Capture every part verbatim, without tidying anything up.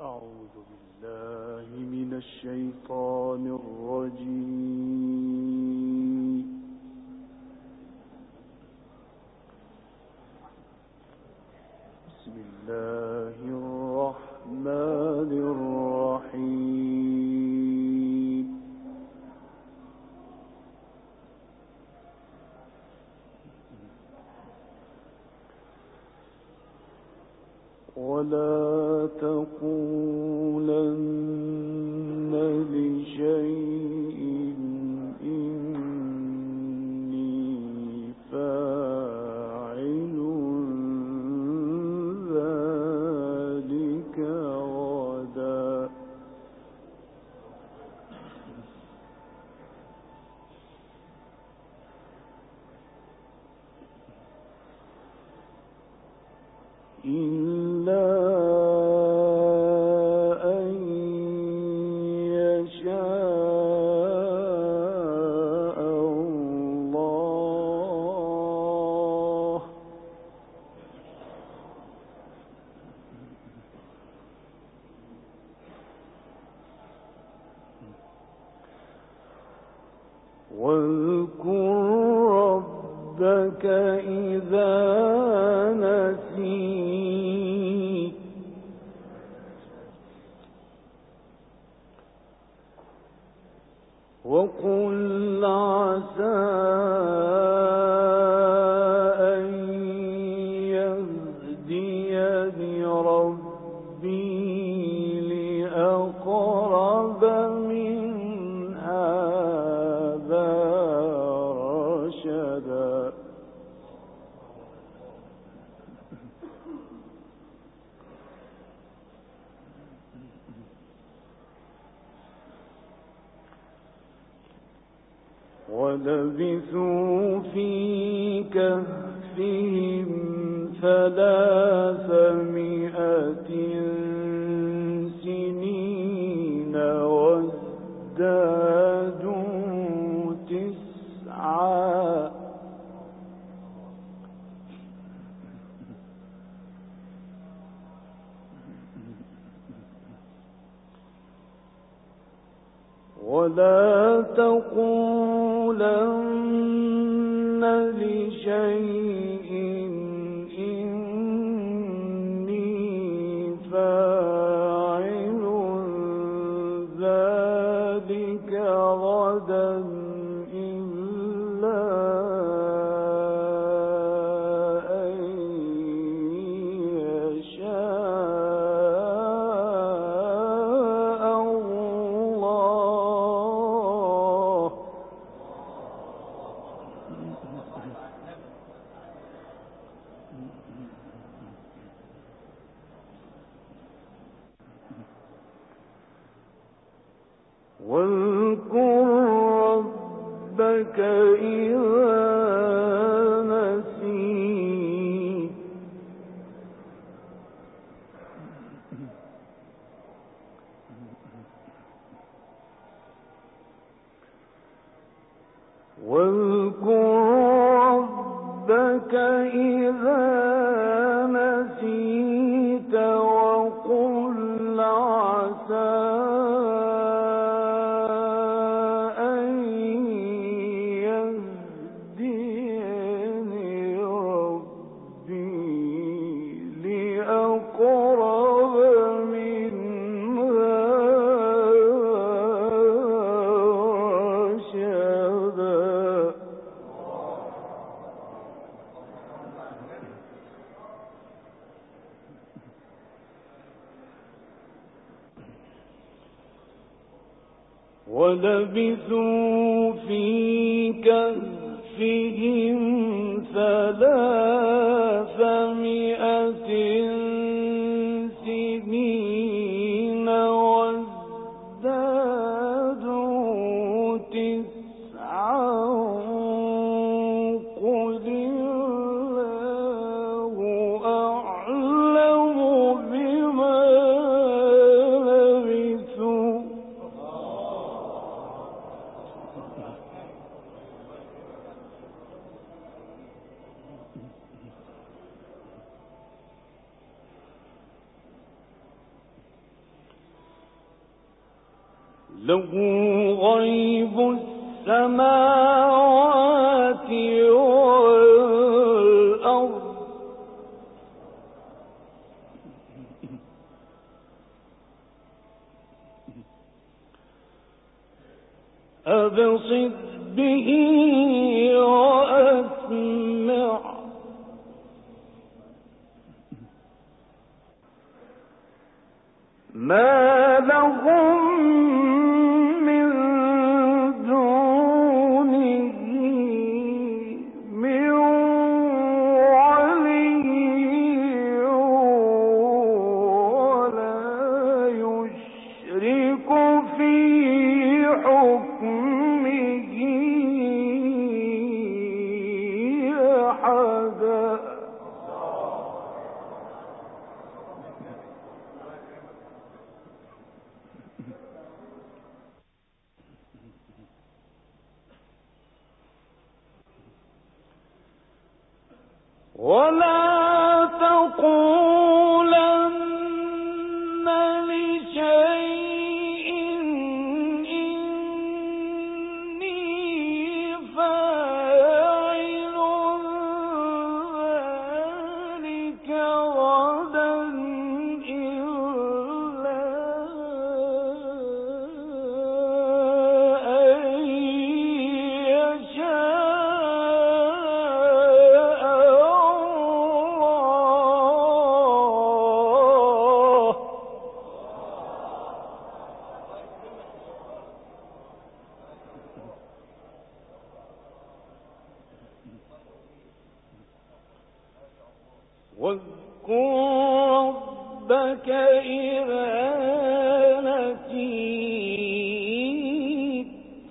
أعوذ بالله من الشيطان الرجيم. بسم الله الرحمن الرحيم. ولا تقولن لشيء إني فاعل ذلك غدا. إلا أن يشاء الله. واذكر ربك إذا نسيت وقل عسى أن يهديني ربي لأقرب من هذا رشدا. ولبثوا في كهفهم ثلاثمائة سنين وازدادوا تسعا. ولا تقولن لشيء إني فاعل ذلك غدا إلا أن يشاء الله. واذكر ربك إذا نسيت واذكر ربك إذا نسيت وقل عسى ولبثوا في كهفهم ثلاثمائة سنين وازدادوا تسعا. قل الله أعلم بما لبثوا. له غيب السماوات والأرض أبصر به وأسمع ما لهم من دونه من ولي ولا يشرك في حكمه أحدا ولا تقولن لشيء إني فاعل ذلك غدا إلا أن يشاء واذكر ربك إذا نسيت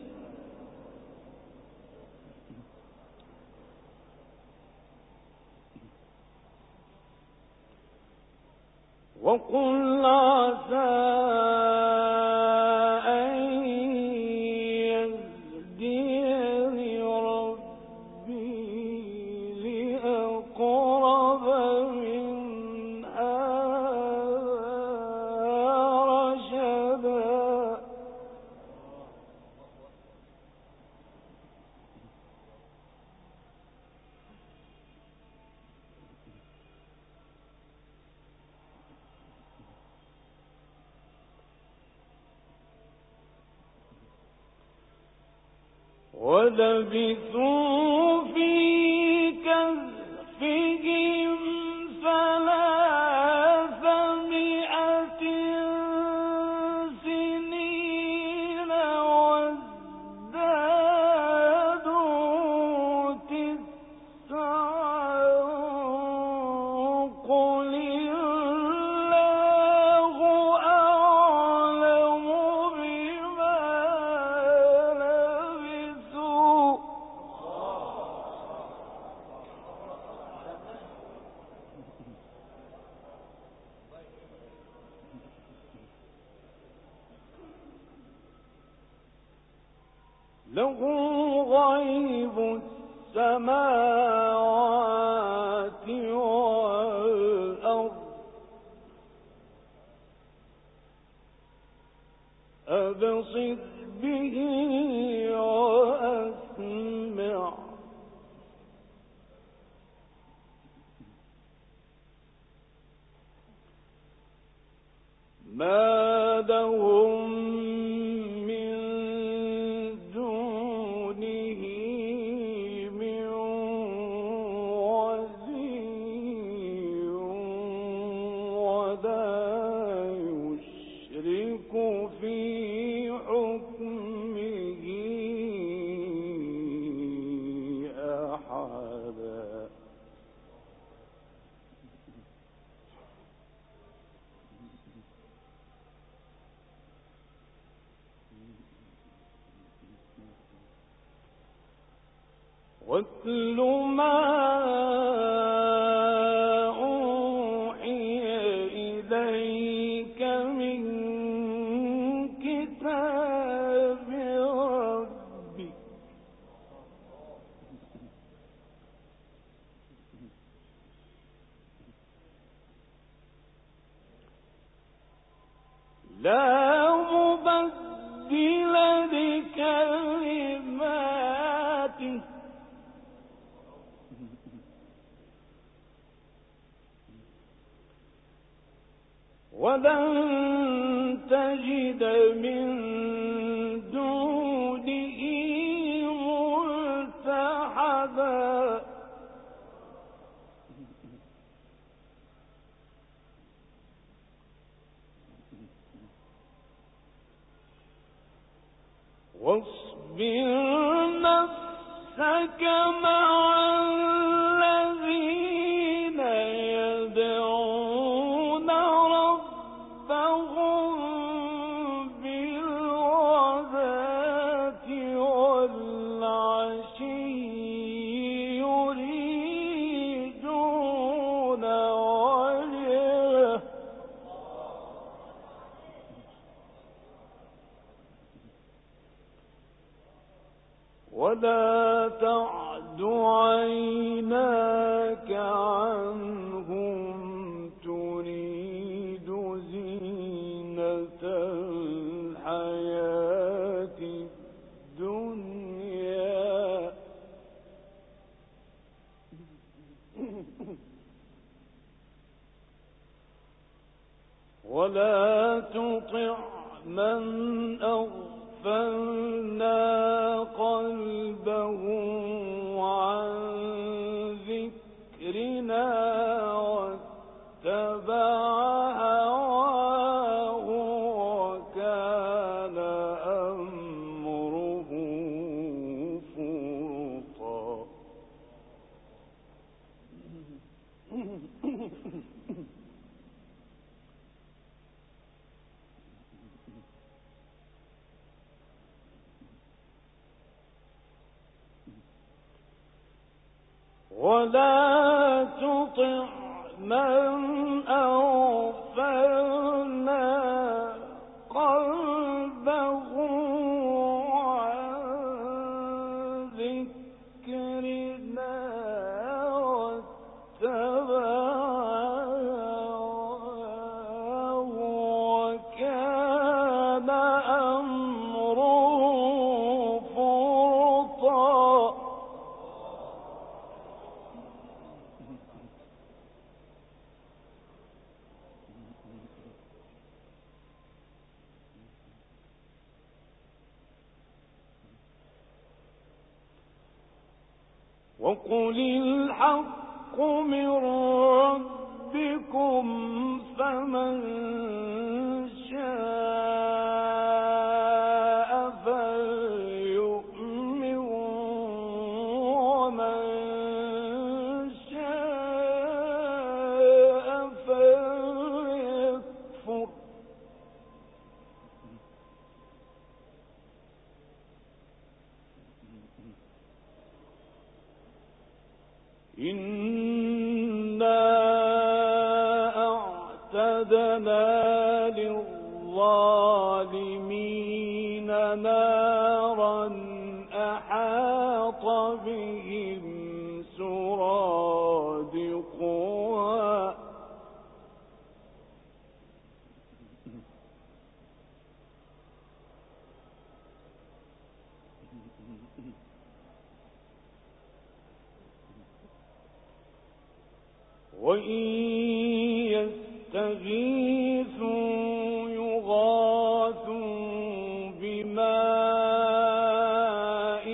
وقل عسى أن يهديني ربي لأقرب من هذا رشدا ولبثوا في كهفهم ثلاثمائة سنين وازدادوا تسعا قل الله أعلم بما لبثوا له غيب السماوات والأرض أبصر به وأسمع ما لهم من دونه من ولي ولا يشرك في حكمه أحدا واتل ما أوحي إليك من كتاب ربك لا مبدل بكلماته ولن تجد من دونه ملتحدا واصبر نفسك مع الذين يدعون ربهم بالغداة والعشي يريدون وجهه ولا تعد عيناك عنهم تريد زينة الحياة الدنيا ولا تطع من أغفلنا قلبه عن ذكرنا واتبع هواه وكان أمره فرطا ولا تطع من أغفلنا قلبه عن ذكرنا واتبع هواه وكان أمره فرطا وقل الحق من ربكم فمن شاء فليؤمن ومن شاء فليكفر إنا أعتدنا للظالمين نارا أحاط بهم سرادقها وإن يستغيثوا يغاثوا بماء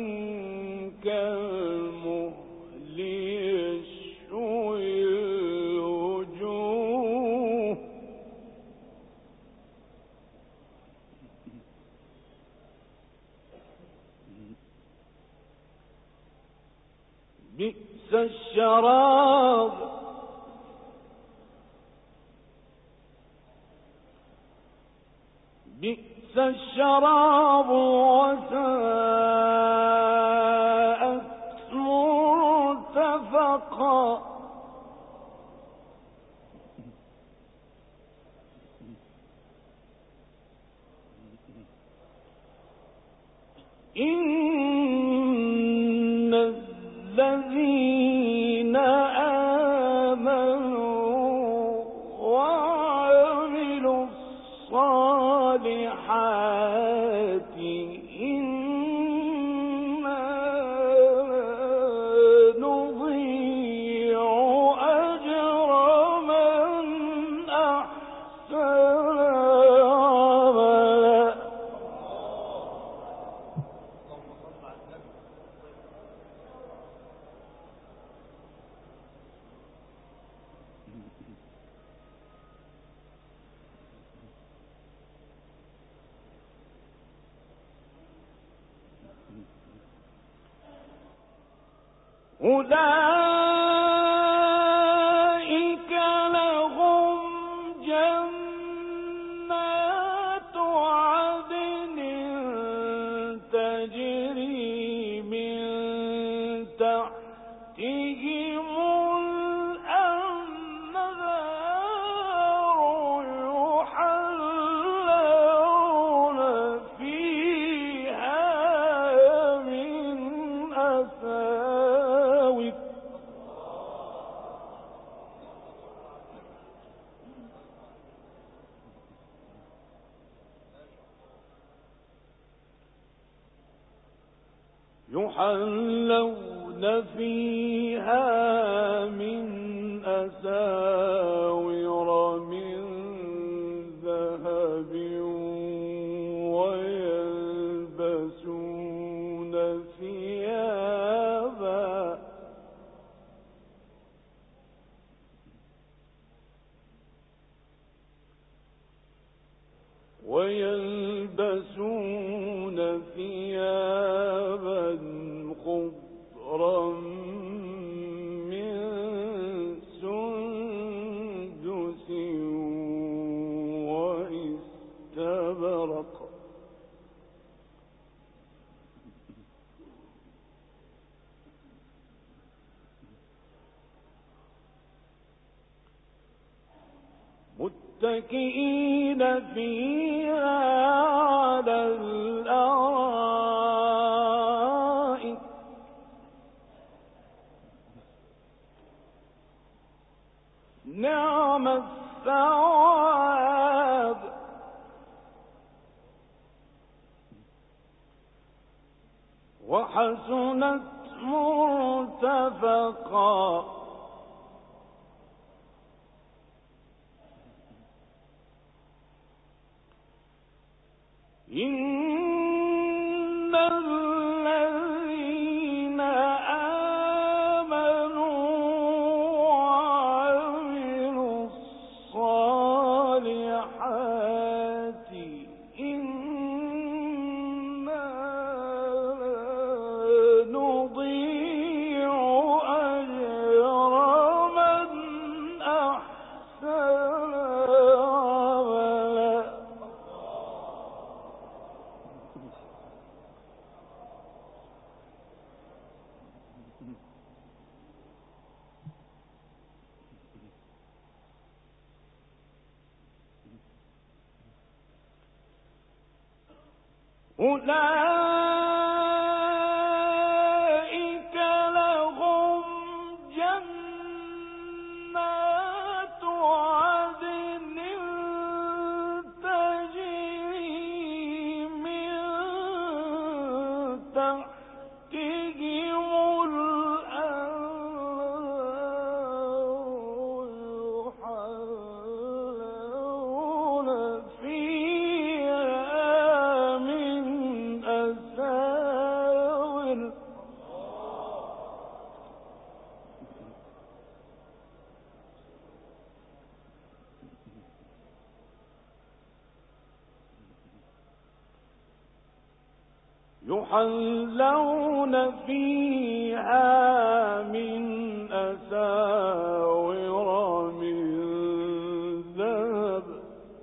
كالمهل يشوي الوجوه بئس الشراب بئس الشراب وساءت مرتفقا إن الذين آمنوا وعملوا الصالحات أولئك لهم جنات عدن تجري من تحتهم الأنهار يحلون فيها من أساور يحلون فيها من أساور من ذهب ويلبسون ثيابا ويلبسون ثيابا خضرا من سندس واستبرق متكئين فيها على الأرائك نعم الثواب وحسنت مرتفقا إن الذين آمنوا وعملوا الصالحات إنا لا نضيع أجر من أحسن عملا أولئك لهم جنات عدن تجري من تحتهم الأنهار يحلون فيها من أساور يحلون فيها من أساور من ذهب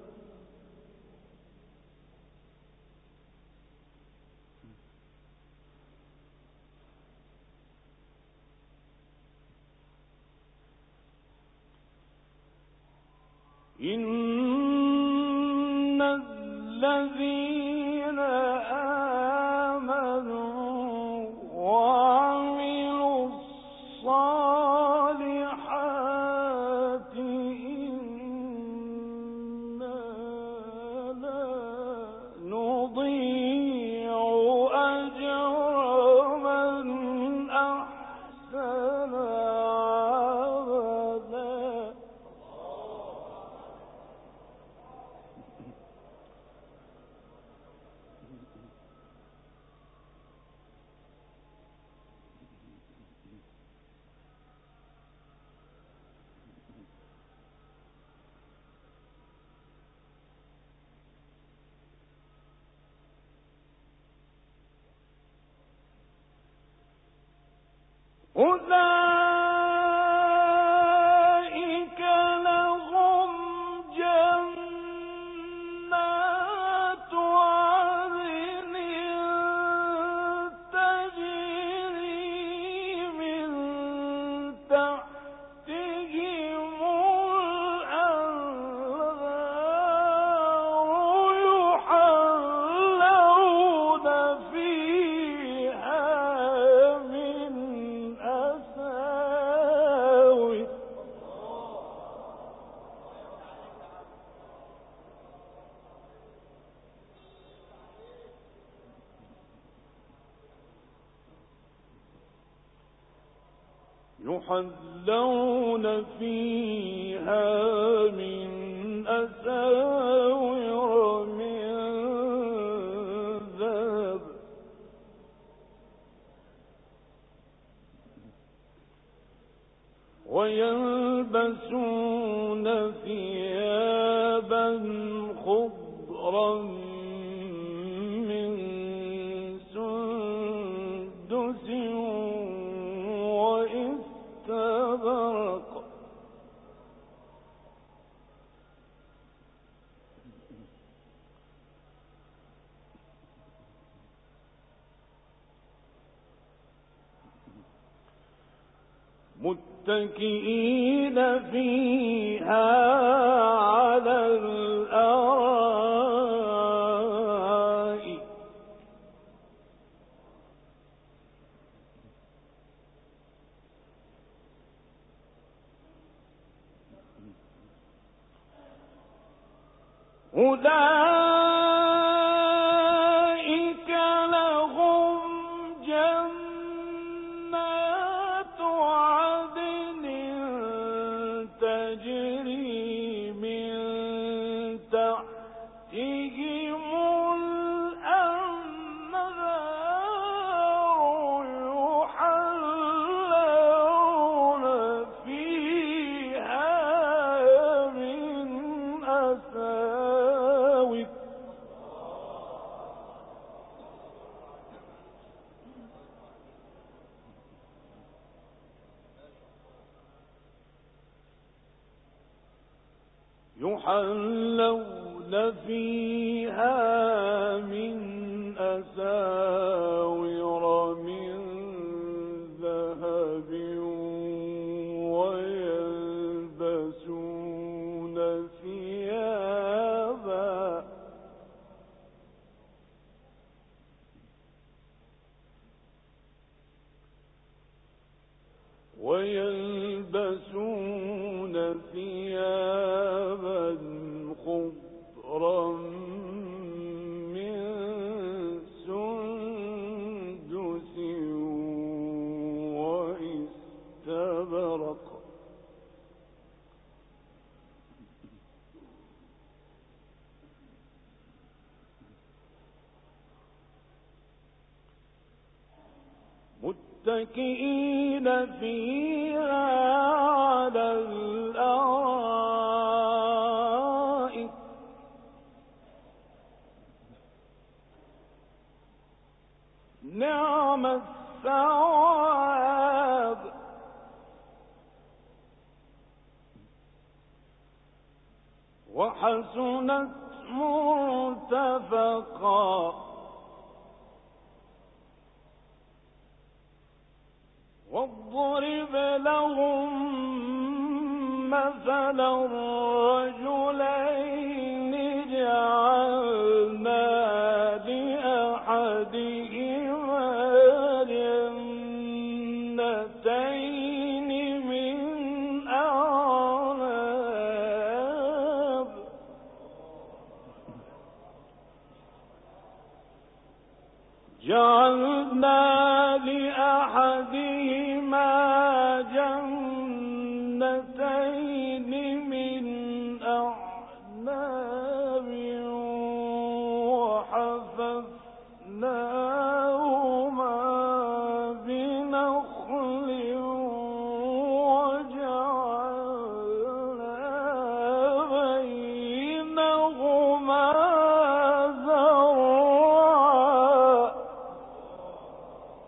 إن الذين آمنوا وعملوا الصالحات إنا لا نضيع أجر من أحسن عملا أولئك لهم جنات عدن تجري من تحتهم الأنهار يحلون فيها من أساور يحلون فيها من أساور من ذهب ويلبسون ثيابا خضرا من سندس واستبرق متكئين فيها على الأرائك أولئك لهم جنات عدن تجري من تحتهم الأنهار يحلون فيها من أساور يحلون فيها من أساور من ذهب ويلبسون ثيابا ويلبسون ثيابا خضرا من سندس واستبرق متكئين فيها على الأرائك نعم الثواب وحسنت مرتفقا واضرب لهم مثلا رجلين جعلنا لأحدهما جنتين من أعناب جعلنا لأحدهما جنتين من أعناب وحففناهما بنخل وجعلنا بينهما زرعا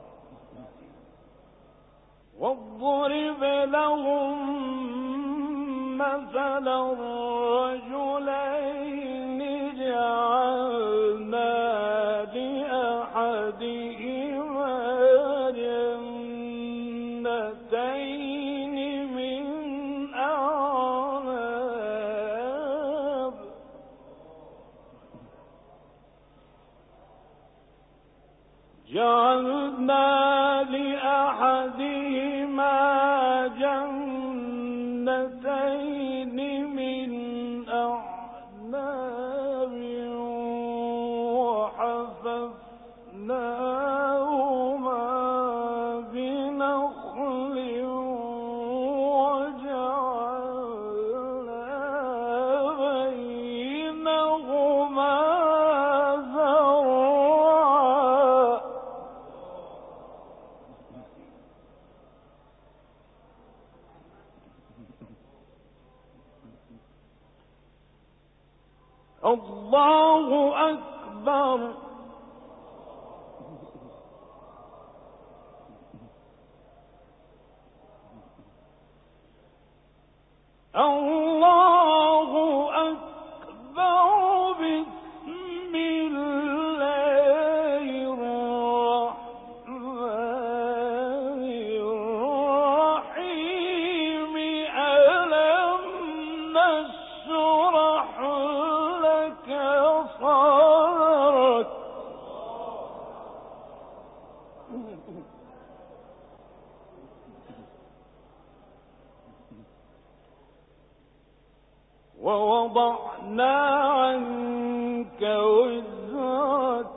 الرجلين جعلنا لأحدهما جنتين من أعناب جعلنا لأحدهما جنتين من أعناب وحففناهما بنخل وجعلنا بينهما زرعا الله أكبر. الله أكبر. بسم الله الرحمن الرحيم. ألم نشرح لك صدرك ووضعنا عنك وزرك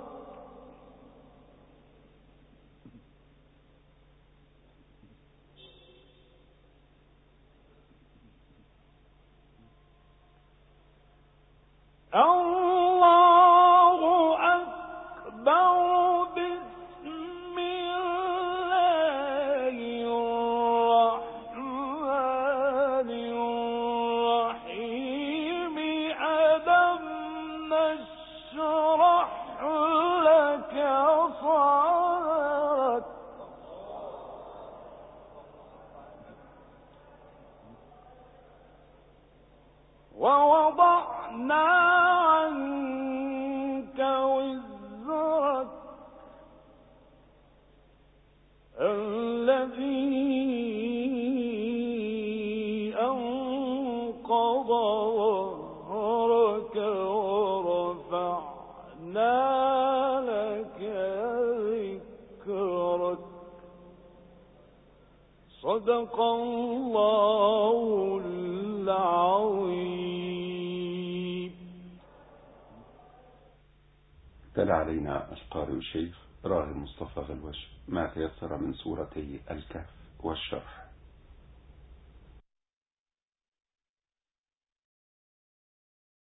الله أكبر. بسم الله الرحمن الرحيم. ألم نشرح لك صدرك ووضعنا عنك وزرك الذي أنقض ظهرك ورفعنا لك ذكرك. صدق الله العظيم. تلا علينا القارئ الشيخ راغب مصطفى غلوش ما تيسر من سورتي الكهف والشرح.